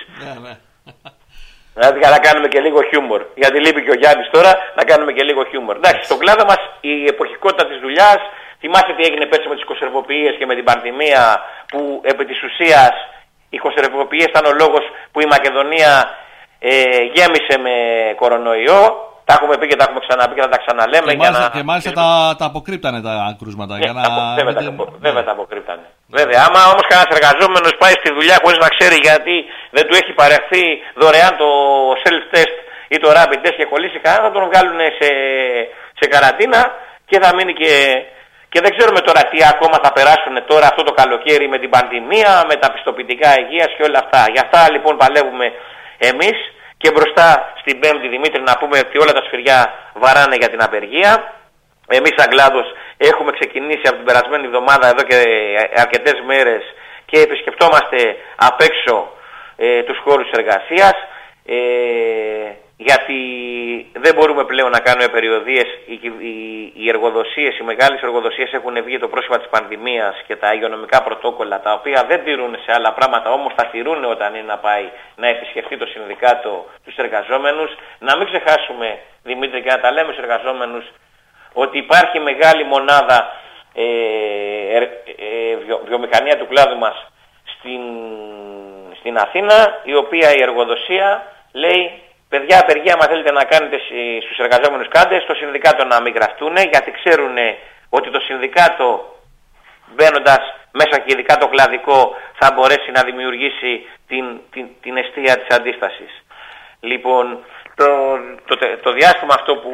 Δηλαδή, για να κάνουμε και λίγο χιούμορ. Γιατί λείπει και ο Γιάννης τώρα, να κάνουμε και λίγο χιούμορ. Εντάξει, στον κλάδο μας η εποχικότητα της δουλειάς, θυμάστε τι έγινε πέρσι με τις κονσερβοποιίες και με την πανδημία, που επί της ουσίας οι κονσερβοποιίες ήταν ο λόγος που η Μακεδονία ε, γέμισε με κορονοϊό. Τα έχουμε πει και τα έχουμε ξαναπεί και θα τα ξαναλέμε. Και, για μάλιστα, να... και μάλιστα τα, τα αποκρύπτανε τα κρούσματα. Ναι, για να... Βέβαια, τα, βέβαια τα αποκρύπτανε. Βέβαια, άμα όμως κανένας εργαζόμενος πάει στη δουλειά χωρίς να ξέρει, γιατί δεν του έχει παρεχθεί δωρεάν το self-test ή το rapid test και κολλήσει κανένα, θα τον βγάλουν σε, σε καραντίνα και θα μείνει και... Και δεν ξέρουμε τώρα τι ακόμα θα περάσουν τώρα αυτό το καλοκαίρι με την πανδημία, με τα πιστοποιητικά υγείας και όλα αυτά. Γι' αυτά λοιπόν παλεύουμε εμείς. Και μπροστά στην Πέμπτη, Δημήτρη, να πούμε ότι όλα τα σφυριά βαράνε για την απεργία. Εμείς σαν κλάδος έχουμε ξεκινήσει από την περασμένη εβδομάδα εδώ και αρκετές μέρες και επισκεπτόμαστε απ' έξω ε, τους χώρους εργασίας, ε, γιατί δεν μπορούμε πλέον να κάνουμε περιοδίες. Οι, οι, οι εργοδοσίες, οι μεγάλες εργοδοσίες έχουν βγει το πρόσχημα της πανδημίας και τα υγειονομικά πρωτόκολλα, τα οποία δεν τηρούν σε άλλα πράγματα, όμως θα τηρούν όταν είναι να πάει να επισκεφτεί το συνδικάτο τους εργαζόμενους. Να μην ξεχάσουμε, Δημήτρη, και να τα λέμε στους εργαζόμενους, ότι υπάρχει μεγάλη μονάδα ε, ε, ε, βιο, βιομηχανία του κλάδου μας στην, στην Αθήνα, η οποία η εργοδοσία λέει: παιδιά, απεργία, άμα θέλετε να κάνετε στους εργαζόμενους, κάντε, στο συνδικάτο να μην γραφτούν, γιατί ξέρουν ότι το συνδικάτο, μπαίνοντας μέσα και ειδικά το κλαδικό, θα μπορέσει να δημιουργήσει την, την, την αιστεία της αντίστασης. Λοιπόν, το, το, το διάστημα αυτό που,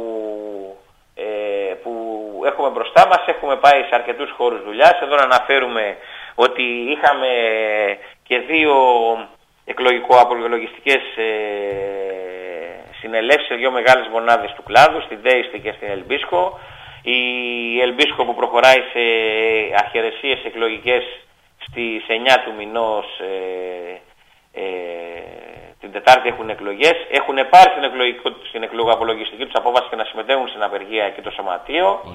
ε, που έχουμε μπροστά μας, έχουμε πάει σε αρκετούς χώρους δουλειάς. Εδώ να αναφέρουμε ότι είχαμε και δύο εκλογικο-απολογιστικές ε, συνελεύσεις σε δύο μεγάλες μονάδες του κλάδου, στην ΔΕΙΣΤΗ και στην Ελμπίσκο. Η Ελμπίσκο που προχωράει σε αρχαιρεσίες εκλογικές στις εννιά του μηνός, ε, ε, την Τετάρτη έχουν εκλογές. Έχουν πάρει στην, εκλογικό, στην εκλογοαπολογιστική τους απόφαση και να συμμετέχουν στην απεργία και το σωματείο. Ωραία.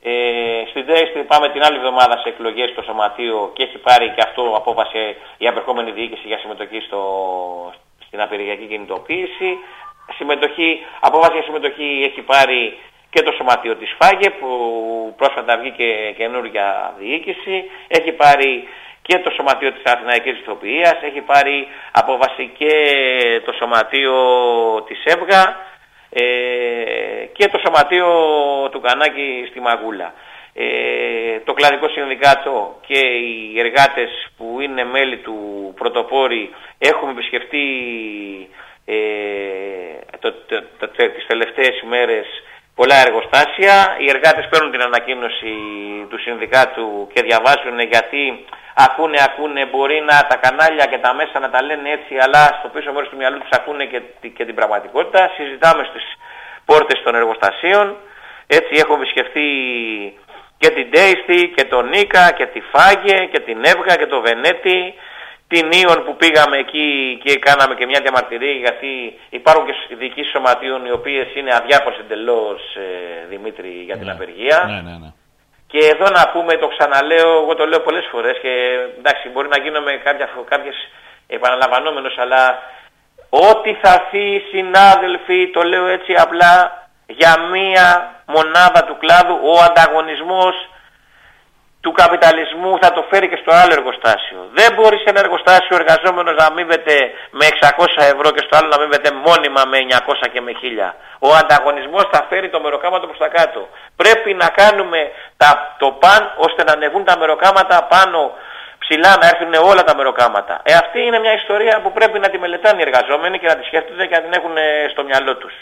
Ε, στην Τέιστη πάμε την άλλη εβδομάδα σε εκλογές στο Σωματείο και έχει πάρει και αυτό απόφαση η απερχόμενη διοίκηση για συμμετοχή στο, στην απεργιακή κινητοποίηση. Συμμετοχή, απόφαση για συμμετοχή έχει πάρει και το Σωματείο της ΦΑΓΕ που πρόσφατα βγήκε καινούργια διοίκηση. Έχει πάρει και το Σωματείο της Αθηναϊκής Ηθοποιίας, έχει πάρει απόφαση και το Σωματείο της ΕΒΓΑ ε, και το Σωματείο του Κανάκη στη Μαγούλα. Ε, το Κλαδικό Συνδικάτο και οι εργάτες που είναι μέλη του Πρωτοπόρη έχουμε επισκεφτεί ε, το, το, το, το, τις τελευταίες ημέρες πολλά εργοστάσια. Οι εργάτες παίρνουν την ανακοίνωση του Συνδικάτου και διαβάζουν, γιατί ακούνε, ακούνε, μπορεί να τα κανάλια και τα μέσα να τα λένε έτσι, αλλά στο πίσω μέρος του μυαλού τους ακούνε και, και την πραγματικότητα. Συζητάμε στις πόρτες των εργοστασίων. Έτσι έχουμε επισκεφτεί και την Τέιστη και τον Νίκα και τη Φάγε και την Εύγα και το Βενέτη, την Ήον που πήγαμε εκεί και κάναμε και μια διαμαρτυρία, γιατί υπάρχουν και διοικήσεις σωματείων οι οποίες είναι αδιάφορες εντελώς, ε, Δημήτρη, για την ναι. απεργία. Ναι, ναι, ναι. Και εδώ να πούμε, το ξαναλέω, εγώ το λέω πολλές φορές και εντάξει, μπορεί να γίνομαι κάποια, κάποιες επαναλαμβανόμενος, αλλά ό,τι θα θεί, συνάδελφοι, το λέω έτσι απλά, για μία μονάδα του κλάδου, ο ανταγωνισμός του καπιταλισμού θα το φέρει και στο άλλο εργοστάσιο. Δεν μπορεί σε ένα εργοστάσιο ο εργαζόμενος να αμείβεται με εξακόσια ευρώ και στο άλλο να αμείβεται μόνιμα με εννιακόσια και με χίλια. Ο ανταγωνισμός θα φέρει το μεροκάματο προς τα κάτω. Πρέπει να κάνουμε τα, το παν ώστε να ανεβούν τα μεροκάματα πάνω ψηλά, να έρθουν όλα τα μεροκάματα. Ε, αυτή είναι μια ιστορία που πρέπει να τη μελετάνε οι εργαζόμενοι και να τη σκέφτονται και να την έχουν στο μυαλό τους.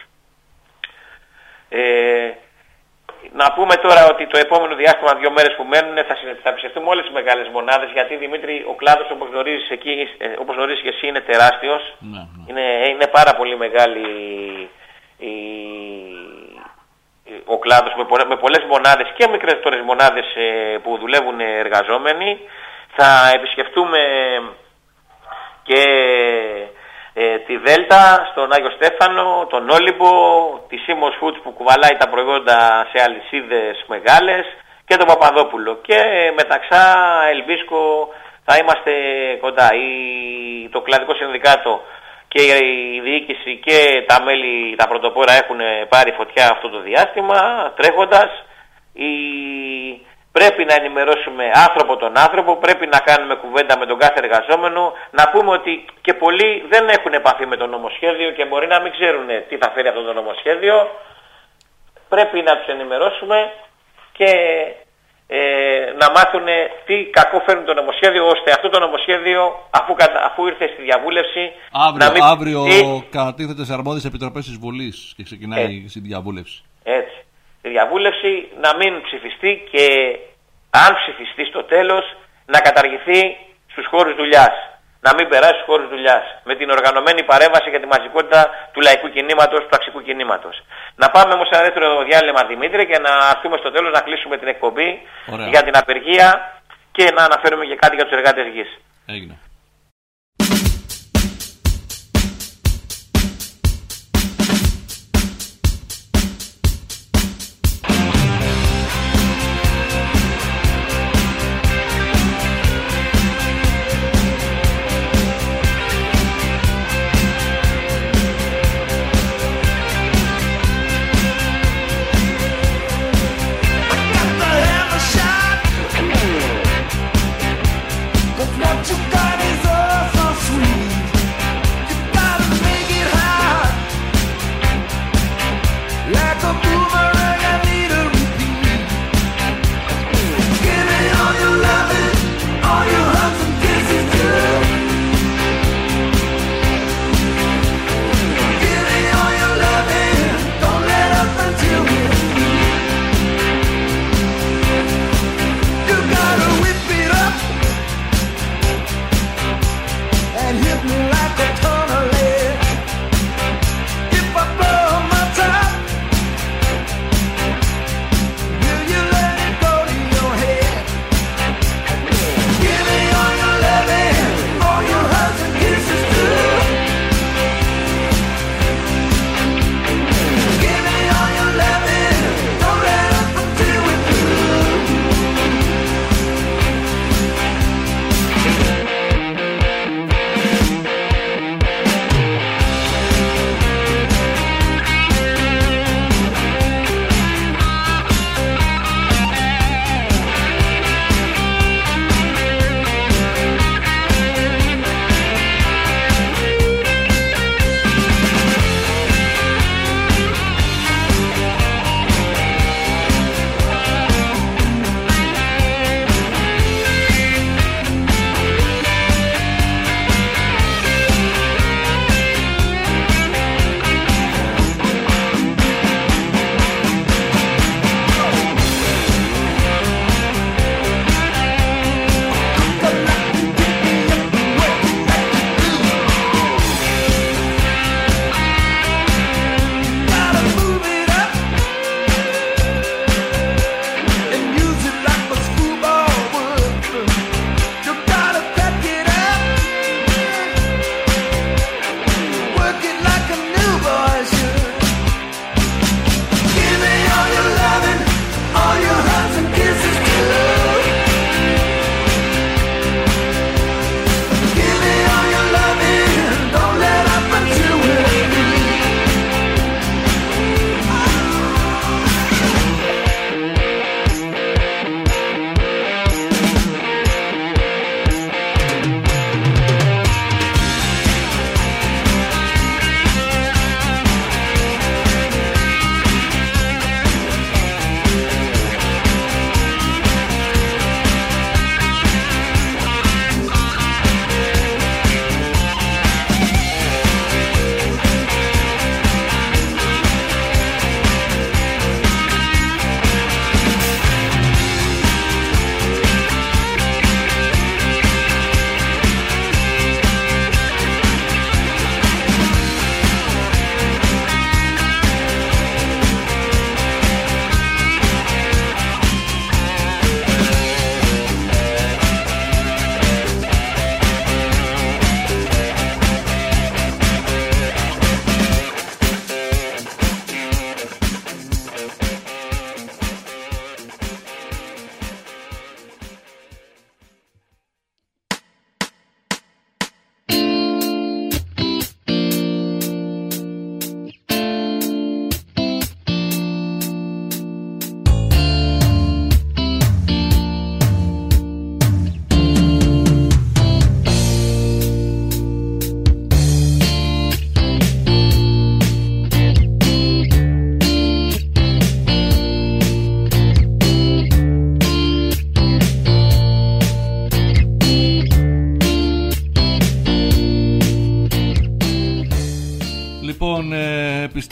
Ε, Να πούμε τώρα ότι το επόμενο διάστημα, δύο μέρες που μένουν, θα, θα επισκεφτούμε όλες τις μεγάλες μονάδες, γιατί Δημήτρη, ο κλάδος, όπως γνωρίζεις, εκεί, όπως γνωρίζεις και εσύ, είναι τεράστιος. Ναι, ναι. Είναι, είναι πάρα πολύ μεγάλη η, ο κλάδος, με, πολλές, με πολλές μονάδες και μικρές μονάδες ε, που δουλεύουν εργαζόμενοι. Θα επισκεφτούμε και Ε, τη Δέλτα, στον Άγιο Στέφανο, τον Όλυμπο, τη Σίμος Foods που κουβαλάει τα προϊόντα σε αλυσίδες μεγάλες και τον Παπαδόπουλο. Και μεταξά Ελβίσκο θα είμαστε κοντά. Η, το Κλαδικό Συνδικάτο και η διοίκηση και τα μέλη, τα πρωτοπόρα έχουν πάρει φωτιά αυτό το διάστημα τρέχοντας. Η, Πρέπει να ενημερώσουμε άνθρωπο τον άνθρωπο, πρέπει να κάνουμε κουβέντα με τον κάθε εργαζόμενο, να πούμε ότι και πολλοί δεν έχουν επαφή με το νομοσχέδιο και μπορεί να μην ξέρουν τι θα φέρει αυτό το νομοσχέδιο. Πρέπει να τους ενημερώσουμε και ε, να μάθουν τι κακό φέρνει το νομοσχέδιο, ώστε αυτό το νομοσχέδιο, αφού, αφού ήρθε στη διαβούλευση... Αύριο, να μην... αύριο τι... κατατίθεται σε αρμόδιες επιτροπές της Βουλής και ξεκινάει η διαβούλευση. Έτσι. Η διαβούλευση να μην ψηφιστεί και αν ψηφιστεί στο τέλος να καταργηθεί στους χώρους δουλειάς. Να μην περάσει στους χώρους δουλειάς. Με την οργανωμένη παρέμβαση για τη μαζικότητα του λαϊκού κινήματος, του ταξικού κινήματος. Να πάμε όμως σε ένα δεύτερο διάλειμμα, Δημήτρη, και να έρθουμε στο τέλος να κλείσουμε την εκπομπή. Ωραία. Για την απεργία και να αναφέρουμε και κάτι για τους εργάτες γης. Έγινε. What you got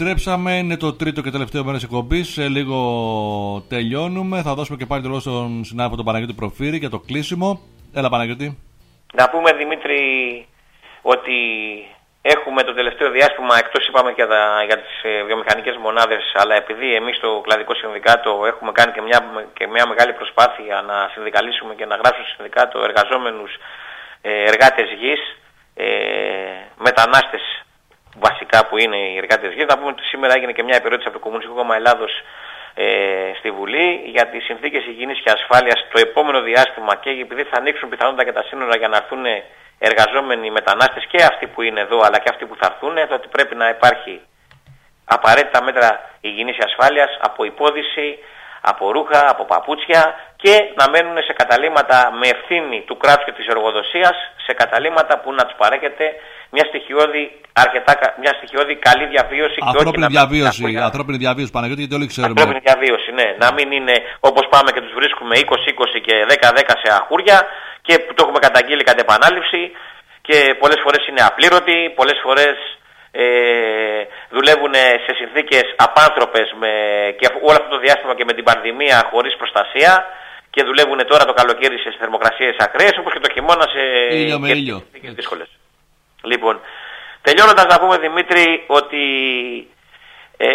επιστρέψαμε, είναι το τρίτο και τελευταίο μέρος εκπομπής. Σε λίγο τελειώνουμε. Θα δώσουμε και πάλι το λόγο στον συνάδελφο τον Παναγιώτη Προφύρη για το κλείσιμο. Έλα, Παναγιώτη. Να πούμε, Δημήτρη, ότι έχουμε το τελευταίο διάστημα, εκτός είπαμε και τα, για τις ε, βιομηχανικές μονάδες, αλλά επειδή εμείς στο Κλαδικό Συνδικάτο έχουμε κάνει και μια, και μια μεγάλη προσπάθεια να συνδικαλίσουμε και να γράψουμε στο Συνδικάτο εργαζόμενους ε, εργάτες γης, ε, μετανάστες βασικά που είναι οι εργάτες γης. Να πούμε ότι σήμερα έγινε και μια επερώτηση από το Κομμουνιστικό Κόμμα Ελλάδος ε, στη Βουλή για τις συνθήκες υγιεινής και ασφάλειας το επόμενο διάστημα, και επειδή θα ανοίξουν πιθανότατα και τα σύνορα για να έρθουν εργαζόμενοι μετανάστες και αυτοί που είναι εδώ αλλά και αυτοί που θα έρθουν, ότι πρέπει να υπάρχει απαραίτητα μέτρα υγιεινής και ασφάλειας από υπόδηση, από ρούχα, από παπούτσια, και να μένουν σε καταλύματα με ευθύνη του κράτους και της εργοδοσίας, σε καταλύματα που να τους παρέχεται μια στοιχειώδη, αρκετά, μια στοιχειώδη καλή διαβίωση. Ανθρώπινη και διαβίωση, να... ανθρώπινη διαβίωση, Παναγιώτη, γιατί όλοι ξέρουμε. Ανθρώπινη διαβίωση, ναι. Να μην είναι όπως πάμε και τους βρίσκουμε είκοσι είκοσι και δέκα δέκα σε αχούρια, και που το έχουμε καταγγείλει κατ' επανάληψη, και πολλές φορές είναι απλήρωτοι, πολλές φορές ε, δουλεύουν σε συνθήκες απάνθρωπες με, και όλο αυτό το διάστημα και με την πανδημία χωρίς προστασία, και δουλεύουν τώρα το καλοκαίρι σε θερμοκρασίες ακραίες, όπως και το χειμώνα σε ήλιο με ήλιο. συνθήκες δύσκολες. Λοιπόν, τελειώνοντας να πούμε, Δημήτρη, ότι ε,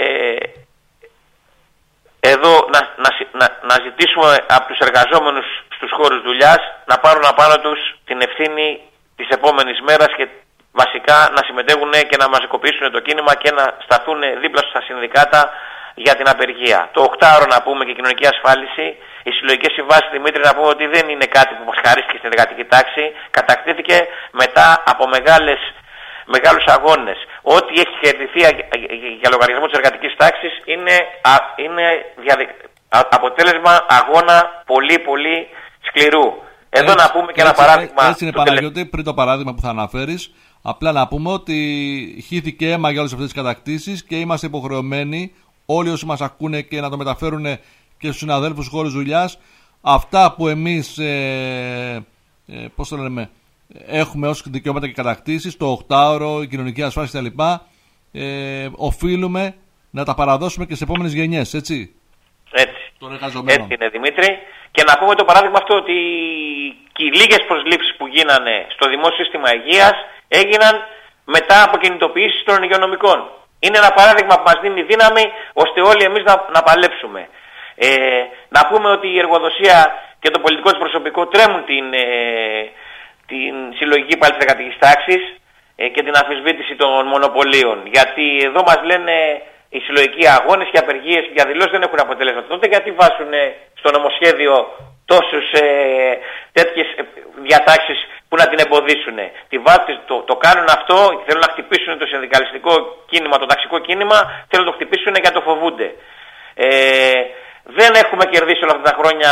εδώ να, να, να, να ζητήσουμε από τους εργαζόμενους στους χώρους δουλειάς να πάρουν απάνω τους την ευθύνη της επόμενης μέρας και βασικά να συμμετέχουν και να μαζικοποιήσουν το κίνημα και να σταθούν δίπλα στα συνδικάτα για την απεργία. Το οκτάωρο, να πούμε, και η κοινωνική ασφάλιση, οι συλλογικές συμβάσεις, Δημήτρη, να πούμε ότι δεν είναι κάτι που μας χαρίστηκε στην εργατική τάξη. Κατακτήθηκε μετά από μεγάλες, μεγάλους αγώνες. Ό,τι έχει κερδιθεί για λογαριασμό της εργατικής τάξης είναι, είναι διαδικ... αποτέλεσμα αγώνα πολύ πολύ σκληρού. Εδώ έτσι, να πούμε και έτσι, ένα παράδειγμα. Έτσι είναι, Παναγιώτη, τελε... πριν το παράδειγμα που θα αναφέρεις, απλά να πούμε ότι χύθηκε αίμα για όλες αυτές τις κατακτήσεις και είμαστε υποχρεωμένοι όλοι όσοι μας ακούνε και να το μεταφέρουν και στους συναδέλφους χώρους δουλειάς, αυτά που εμείς ε, ε, πώς το λέμε, έχουμε ως δικαιώματα και κατακτήσεις, το οκτάωρο, η κοινωνική ασφάλιση κτλ. Ε, οφείλουμε να τα παραδώσουμε και σε επόμενες γενιές, έτσι. Έτσι. Έτσι είναι, Δημήτρη. Και να πούμε το παράδειγμα αυτό, ότι οι λίγες προσλήψεις που γίνανε στο δημόσιο σύστημα υγείας έγιναν μετά από κινητοποιήσεις των υγειονομικών. Είναι ένα παράδειγμα που μας δίνει δύναμη ώστε όλοι εμείς να, να παλέψουμε. Ε, να πούμε ότι η εργοδοσία και το πολιτικό της προσωπικό τρέμουν την, ε, την συλλογική πάλι της εργατικής τάξης ε, και την αμφισβήτηση των μονοπωλίων. Γιατί εδώ μας λένε οι συλλογικοί αγώνες και απεργίες και διαδηλώσεις δεν έχουν αποτέλεσμα. Τότε γιατί βάζουν στο νομοσχέδιο τόσους ε, τέτοιες διατάξεις που να την εμποδίσουν. Τη βάζουν, το, το κάνουν αυτό, θέλουν να χτυπήσουν το συνδικαλιστικό κίνημα, το ταξικό κίνημα, θέλουν να το χτυπήσουν γιατί το φοβούνται. Ε, δεν έχουμε κερδίσει όλα αυτά τα χρόνια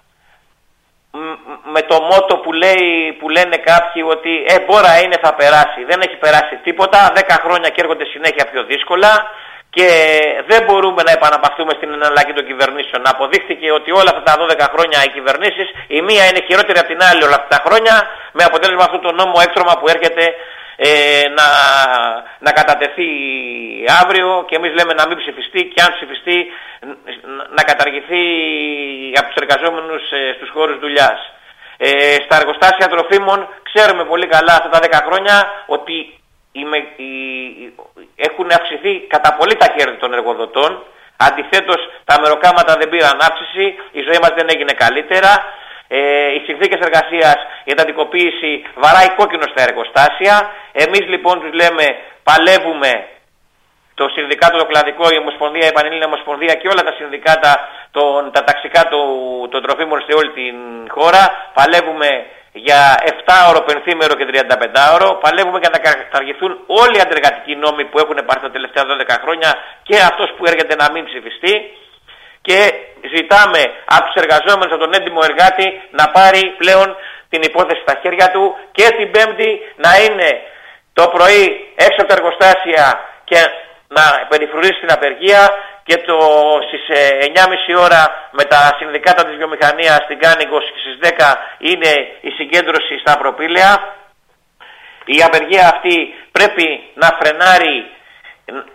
με το μότο που, λέει, που λένε κάποιοι ότι ε, μπόρα είναι, θα περάσει. Δεν έχει περάσει τίποτα, δέκα χρόνια και έρχονται συνέχεια πιο δύσκολα. Και δεν μπορούμε να επαναπαυθούμε στην εναλλαγή των κυβερνήσεων. Αποδείχθηκε ότι όλα αυτά τα δώδεκα χρόνια οι κυβερνήσεις, η μία είναι χειρότερη από την άλλη όλα αυτά τα χρόνια, με αποτέλεσμα αυτό το νόμο έκτρωμα που έρχεται ε, να, να κατατεθεί αύριο, και εμείς λέμε να μην ψηφιστεί, και αν ψηφιστεί να καταργηθεί από τους εργαζόμενους ε, στους χώρους δουλειάς. Ε, στα εργοστάσια τροφίμων ξέρουμε πολύ καλά αυτά τα δέκα χρόνια ότι Οι, οι, έχουν αυξηθεί κατά πολύ τα κέρδη των εργοδοτών. Αντιθέτως, τα μεροκάματα δεν πήραν αύξηση, η ζωή μας δεν έγινε καλύτερα. Ε, οι συνθήκες εργασίας, η εντατικοποίηση βαράει κόκκινο στα εργοστάσια. Εμείς λοιπόν τους λέμε, παλεύουμε, το συνδικάτο, το κλαδικό, η Ομοσπονδία, η Πανελλήνια Ομοσπονδία και όλα τα συνδικάτα, τον, τα ταξικά των τροφίμων σε όλη την χώρα, παλεύουμε για επτάωρο, πενθήμερο και τριανταπεντάωρο. Παλεύουμε για να καταργηθούν όλοι οι αντεργατικοί νόμοι που έχουν πάρθει τα τελευταία δώδεκα χρόνια, και αυτός που έρχεται να μην ψηφιστεί. Και ζητάμε από τους εργαζόμενους, από τον έντιμο εργάτη, να πάρει πλέον την υπόθεση στα χέρια του, και την Πέμπτη να είναι το πρωί έξω από τα εργοστάσια και να περιφρουρήσει την απεργία, και το, στις εννιά και μισή ώρα με τα συνδικάτα της βιομηχανίας στην Κάνικος, και στις δέκα είναι η συγκέντρωση στα Προπήλαια. Η απεργία αυτή πρέπει να φρενάρει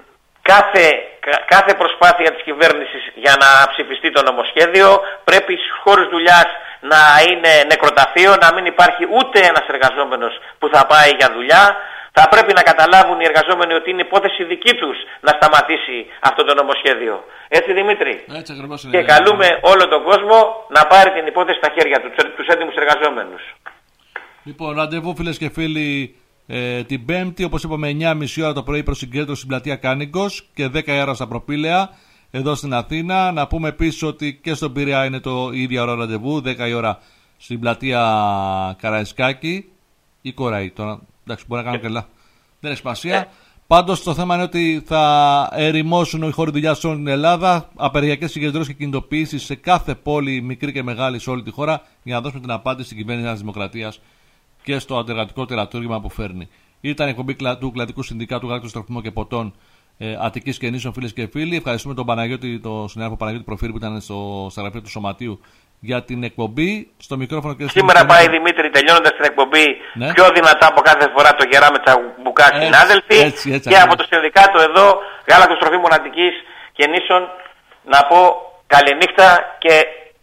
κάθε, κάθε προσπάθεια της κυβέρνησης για να ψηφιστεί το νομοσχέδιο πρέπει στους χώρους δουλειάς να είναι νεκροταφείο, να μην υπάρχει ούτε ένας εργαζόμενος που θα πάει για δουλειά. Θα πρέπει να καταλάβουν οι εργαζόμενοι ότι είναι υπόθεση δική τους να σταματήσει αυτό το νομοσχέδιο. Έτσι, Δημήτρη. Έτσι ακριβώς είναι. Και καλούμε όλο τον κόσμο να πάρει την υπόθεση στα χέρια του, τους έντιμους εργαζόμενους. Λοιπόν, ραντεβού φίλες και φίλοι ε, την Πέμπτη, όπως είπαμε, εννιά και μισή ώρα το πρωί προς συγκέντρωση στην πλατεία Κάνικος και δέκα η ώρα στα Προπήλαια εδώ στην Αθήνα. Να πούμε επίσης ότι και στον Πειραιά είναι το ίδιο ώρα ραντεβού, δέκα η ώρα στην πλατεία Καραϊσκάκη ή Κοραή. Τώρα, εντάξει, μπορεί να κάνω καλά. Δεν έχει σημασία. Yeah. Πάντως το θέμα είναι ότι θα ερημώσουν οι χώροι δουλειά σε όλη την Ελλάδα, απεργιακές συγκεντρώσεις και κινητοποιήσεις σε κάθε πόλη, μικρή και μεγάλη, σε όλη τη χώρα, για να δώσουμε την απάντηση στην κυβέρνηση της Δημοκρατίας και στο αντεργατικό τερατούργημα που φέρνει. Ήταν η εκπομπή του Κλαδικού Συνδικάτου Γάλακτος, Τροφίμων και Ποτών ε, Αττικής και Νήσων, φίλες και φίλοι. Ευχαριστούμε τον Παναγιώτη, τον συνάδελφο Παναγιώτη Προφύρη που ήταν στο, στα γραφεία του Σωματείου για την εκπομπή. Στο μικρόφωνο και σήμερα στην πάει η Δημήτρη, τελειώνοντας την εκπομπή, ναι, πιο δυνατά από κάθε φορά το γεράμε τσαμπουκά συνάδελφοι. Έτσι, έτσι, και από το Συνδικάτο εδώ, Γάλακτος, Τροφίμων Αττικής και Νήσων, να πω καληνύχτα και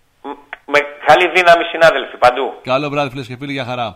με καλή δύναμη συνάδελφοι παντού. Καλό βράδυ φίλες και φίλοι, για χαρά.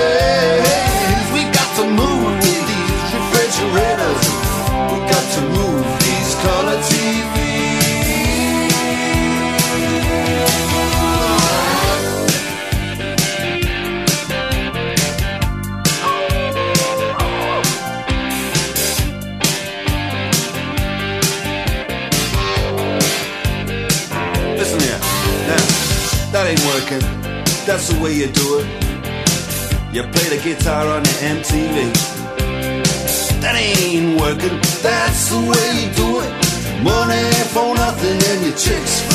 To move ain't working, that's the way you do it. You play the guitar on the M T V. That ain't working, that's the way you do it. Money for nothing and your chicks